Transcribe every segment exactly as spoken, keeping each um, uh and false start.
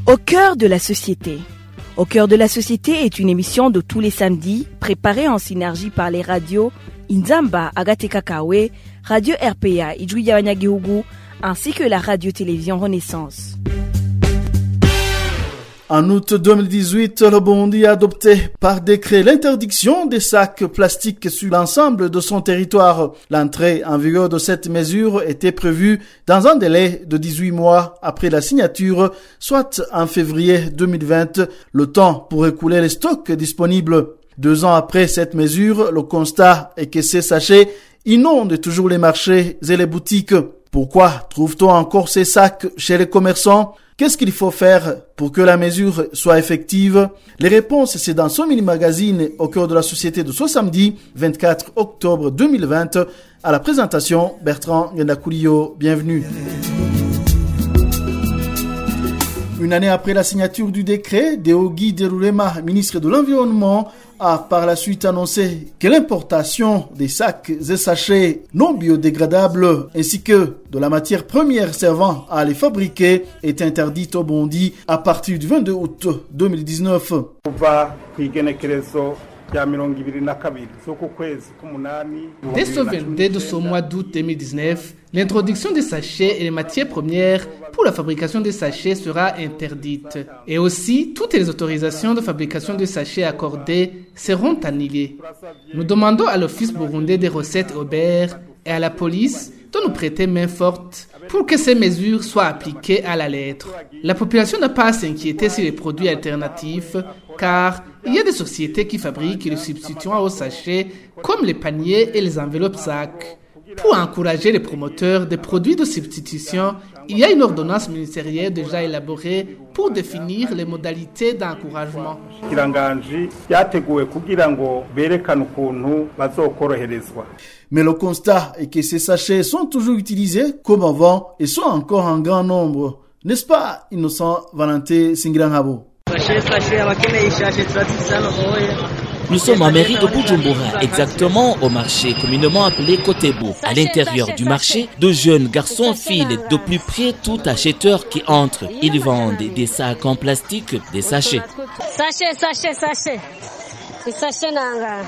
Au cœur de la société. Au cœur de la société est une émission de tous les samedis, préparée en synergie par les radios Inzamba, Agateka Kawe, Radio R P A, Ijwi Yabanyagihugu, ainsi que la radio-télévision Renaissance. En août deux mille dix-huit, le Burundi a adopté par décret l'interdiction des sacs plastiques sur l'ensemble de son territoire. L'entrée en vigueur de cette mesure était prévue dans un délai de dix-huit mois après la signature, soit en février deux mille vingt, le temps pour écouler les stocks disponibles. Deux ans après cette mesure, le constat est que ces sachets inondent toujours les marchés et les boutiques. Pourquoi trouve-t-on encore ces sacs chez les commerçants ? Qu'est-ce qu'il faut faire pour que la mesure soit effective? Les réponses, c'est dans son mini-magazine au cœur de la société de ce samedi, vingt-quatre octobre deux mille vingt. À la présentation, Bertrand Ngendakuliyo, bienvenue. Une année après la signature du décret, Deogi Derulema, ministre de l'Environnement, a par la suite annoncé que l'importation des sacs et sachets non biodégradables ainsi que de la matière première servant à les fabriquer est interdite au Burundi à partir du vingt-deux août deux mille dix-neuf. Dès ce vingt-deux de ce mois d'août deux mille dix-neuf, l'introduction des sachets et les matières premières pour la fabrication des sachets sera interdite. Et aussi, toutes les autorisations de fabrication de sachets accordées seront annulées. Nous demandons à l'Office burundais des recettes O B R et à la police de nous prêter main forte pour que ces mesures soient appliquées à la lettre. La population n'a pas à s'inquiéter sur les produits alternatifs, car il y a des sociétés qui fabriquent les substituants aux sachets, comme les paniers et les enveloppes sacs. Pour encourager les promoteurs des produits de substitution, il y a une ordonnance ministérielle déjà élaborée pour définir les modalités d'encouragement. Mais le constat est que ces sachets sont toujours utilisés comme avant et sont encore en grand nombre. N'est-ce pas, innocent Valentin Singirangabo? Nous sommes en mairie de Bujumbura, exactement au marché communément appelé Kotebu. À l'intérieur du marché, deux jeunes garçons filent de plus près tout acheteur qui entre. Ils vendent des sacs en plastique, des sachets. Sachet, sachet, sachet. Des sachets nanga.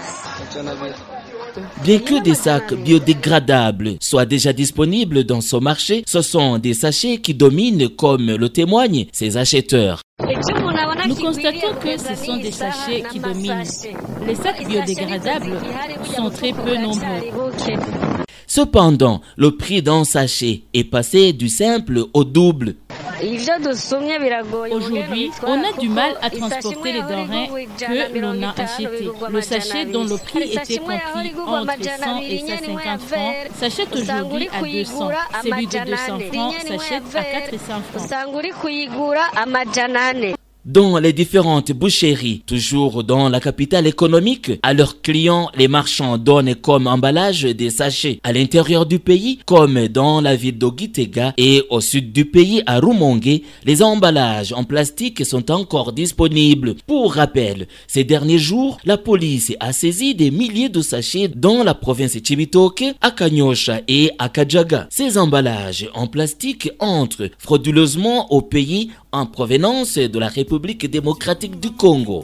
Bien que des sacs biodégradables soient déjà disponibles dans ce marché, ce sont des sachets qui dominent, comme le témoignent ces acheteurs. Nous constatons que ce sont des sachets qui dominent. Les sacs biodégradables sont très peu nombreux. Cependant, le prix d'un sachet est passé du simple au double. Aujourd'hui, on a du mal à transporter les denrées que l'on a achetées. Le sachet dont le prix était compris entre cent et cent cinquante francs s'achète aujourd'hui à deux cents. Celui de deux cents francs s'achète à quatre cents francs. Dans les différentes boucheries, toujours dans la capitale économique, à leurs clients, les marchands donnent comme emballage des sachets. À l'intérieur du pays, comme dans la ville d'Ogitega et au sud du pays, à Rumonge, les emballages en plastique sont encore disponibles. Pour rappel, ces derniers jours, la police a saisi des milliers de sachets dans la province de Cibitoke, à Kanyosha et à Kajaga. Ces emballages en plastique entrent frauduleusement au pays en provenance de la République démocratique du Congo.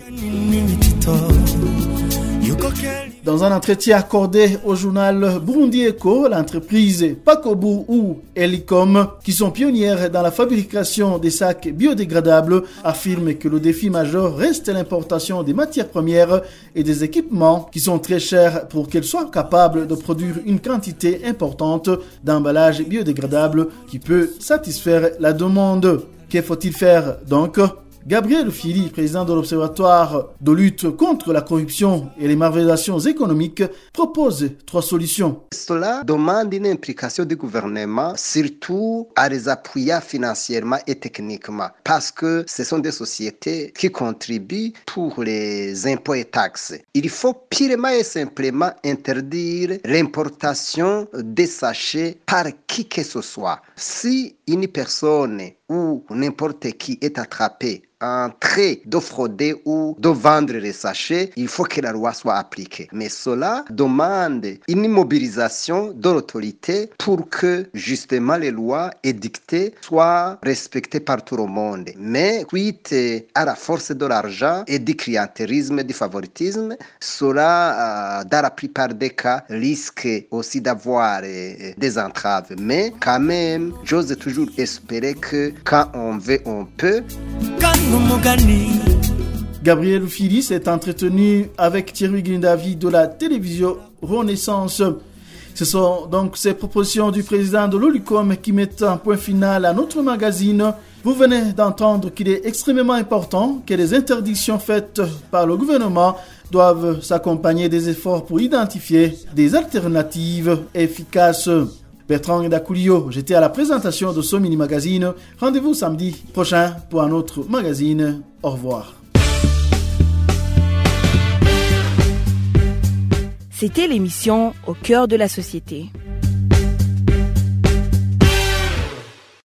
Dans un entretien accordé au journal Burundi Echo, l'entreprise Pakobu ou Helicom, qui sont pionnières dans la fabrication des sacs biodégradables, affirme que le défi majeur reste l'importation des matières premières et des équipements qui sont très chers pour qu'elles soient capables de produire une quantité importante d'emballages biodégradables qui peut satisfaire la demande. Que faut-il faire donc? Gabriel Fili, président de l'Observatoire de lutte contre la corruption et les malversations économiques, propose trois solutions. Cela demande une implication du gouvernement, surtout à les appuyer financièrement et techniquement, parce que ce sont des sociétés qui contribuent pour les impôts et taxes. Il faut purement et simplement interdire l'importation des sachets par qui que ce soit. Si une personne ou n'importe qui est attrapé en train de frauder ou de vendre les sachets, il faut que la loi soit appliquée. Mais cela demande une mobilisation de l'autorité pour que justement les lois édictées soient respectées par tout le monde. Mais suite à la force de l'argent et du clientélisme, du favoritisme, cela, euh, dans la plupart des cas, risque aussi d'avoir euh, des entraves. Mais quand même, j'ose toujours espérer que quand on veut, on peut. Gabriel Fili s'est entretenu avec Thierry Guindavi de la télévision Renaissance. Ce sont donc ces propositions du président de l'Olicom qui mettent un point final à notre magazine. Vous venez d'entendre qu'il est extrêmement important que les interdictions faites par le gouvernement doivent s'accompagner des efforts pour identifier des alternatives efficaces. Bertrand Ndakulio, j'étais à la présentation de ce mini-magazine. Rendez-vous samedi prochain pour un autre magazine. Au revoir. C'était l'émission Au cœur de la société.